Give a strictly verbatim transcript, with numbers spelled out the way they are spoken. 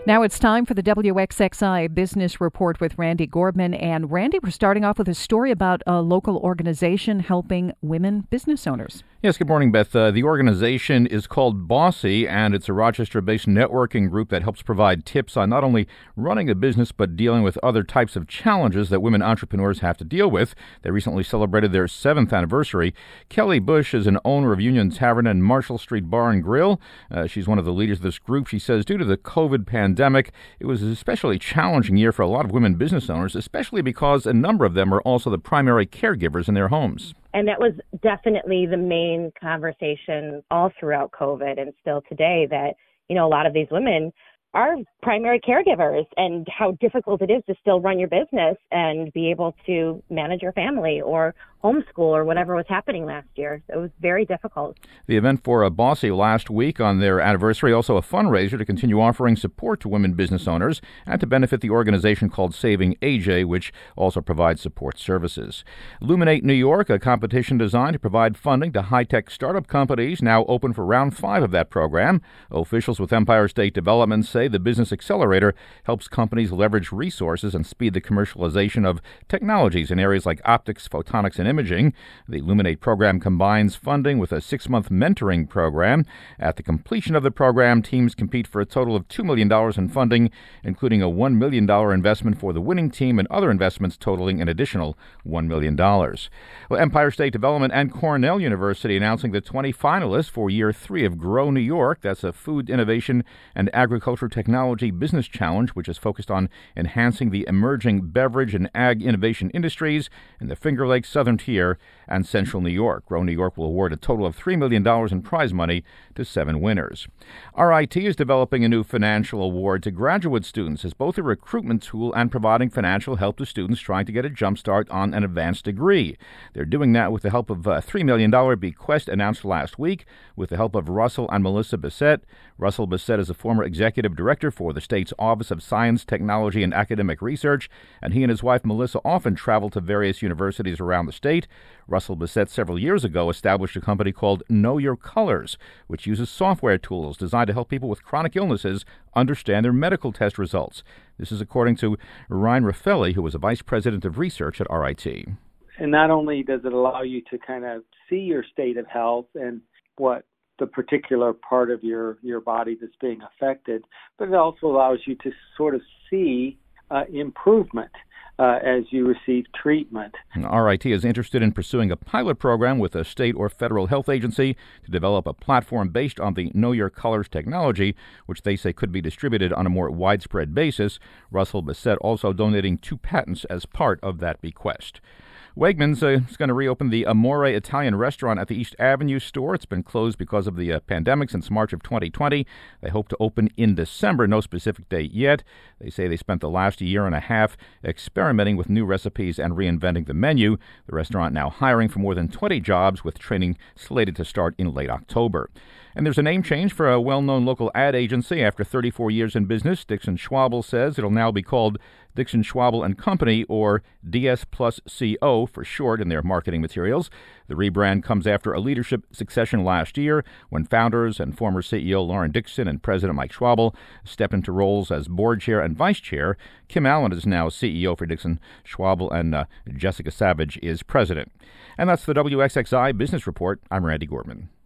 Now it's time for the W X X I Business Report with Randy Gordman. And Randy, we're starting off with a story about a local organization helping women business owners. Yes, good morning, Beth. Uh, the organization is called Bossy, and it's a Rochester-based networking group that helps provide tips on not only running a business, but dealing with other types of challenges that women entrepreneurs have to deal with. They recently celebrated their seventh anniversary. Kelly Bush is an owner of Union Tavern and Marshall Street Bar and Grill. Uh, she's one of the leaders of this group. She says due to the COVID pandemic, it was an especially challenging year for a lot of women business owners, especially because a number of them are also the primary caregivers in their homes. And that was definitely the main conversation all throughout COVID and still today, that, you know, a lot of these women are primary caregivers, and how difficult it is to still run your business and be able to manage your family or homeschool or whatever was happening last year. So it was very difficult. The event for Bossy last week on their anniversary, also a fundraiser to continue offering support to women business owners and to benefit the organization called Saving A J, which also provides support services. Luminate New York, a competition designed to provide funding to high-tech startup companies, now open for round five of that program. Officials with Empire State Development say the Business Accelerator helps companies leverage resources and speed the commercialization of technologies in areas like optics, photonics, and imaging. The Luminate program combines funding with a six-month mentoring program. At the completion of the program, teams compete for a total of two million dollars in funding, including a one million dollars investment for the winning team and other investments totaling an additional one million dollars. Well, Empire State Development and Cornell University announcing the twenty finalists for year three of Grow New York. That's a food innovation and agriculture technology business challenge, which is focused on enhancing the emerging beverage and ag innovation industries in the Finger Lakes, Southern Tier, and Central New York. Grow New York will award a total of three million dollars in prize money to seven winners. R I T is developing a new financial award to graduate students as both a recruitment tool and providing financial help to students trying to get a jump start on an advanced degree. They're doing that with the help of a three million dollars bequest announced last week with the help of Russell and Melissa Bissett. Russell Bissett is a former executive director for the state's Office of Science, Technology, and Academic Research, and he and his wife Melissa often travel to various universities around the state. Russell Bissett several years ago established a company called Know Your Colors, which uses software tools designed to help people with chronic illnesses understand their medical test results. This is according to Ryan Raffelli, who was a vice president of research at R I T. And not only does it allow you to kind of see your state of health and what the particular part of your, your body that's being affected, but it also allows you to sort of see uh, improvement uh, as you receive treatment. And R I T is interested in pursuing a pilot program with a state or federal health agency to develop a platform based on the Know Your Colors technology, which they say could be distributed on a more widespread basis. Russell Bissett also donating two patents as part of that bequest. Wegmans uh, is going to reopen the Amore Italian restaurant at the East Avenue store. It's been closed because of the uh, pandemic since March of twenty twenty. They hope to open in December. No specific date yet. They say they spent the last year and a half experimenting with new recipes and reinventing the menu. The restaurant now hiring for more than twenty jobs, with training slated to start in late October. And there's a name change for a well-known local ad agency. After thirty-four years in business, Dixon Schwabel says it'll now be called Dixon Schwabel and Company, or D S plus C O for short, in their marketing materials. The rebrand comes after a leadership succession last year when founders and former C E O Lauren Dixon and President Mike Schwabel stepped into roles as board chair and vice chair. Kim Allen is now C E O for Dixon Schwabel, and uh, Jessica Savage is president. And that's the W X X I Business Report. I'm Randy Gordman.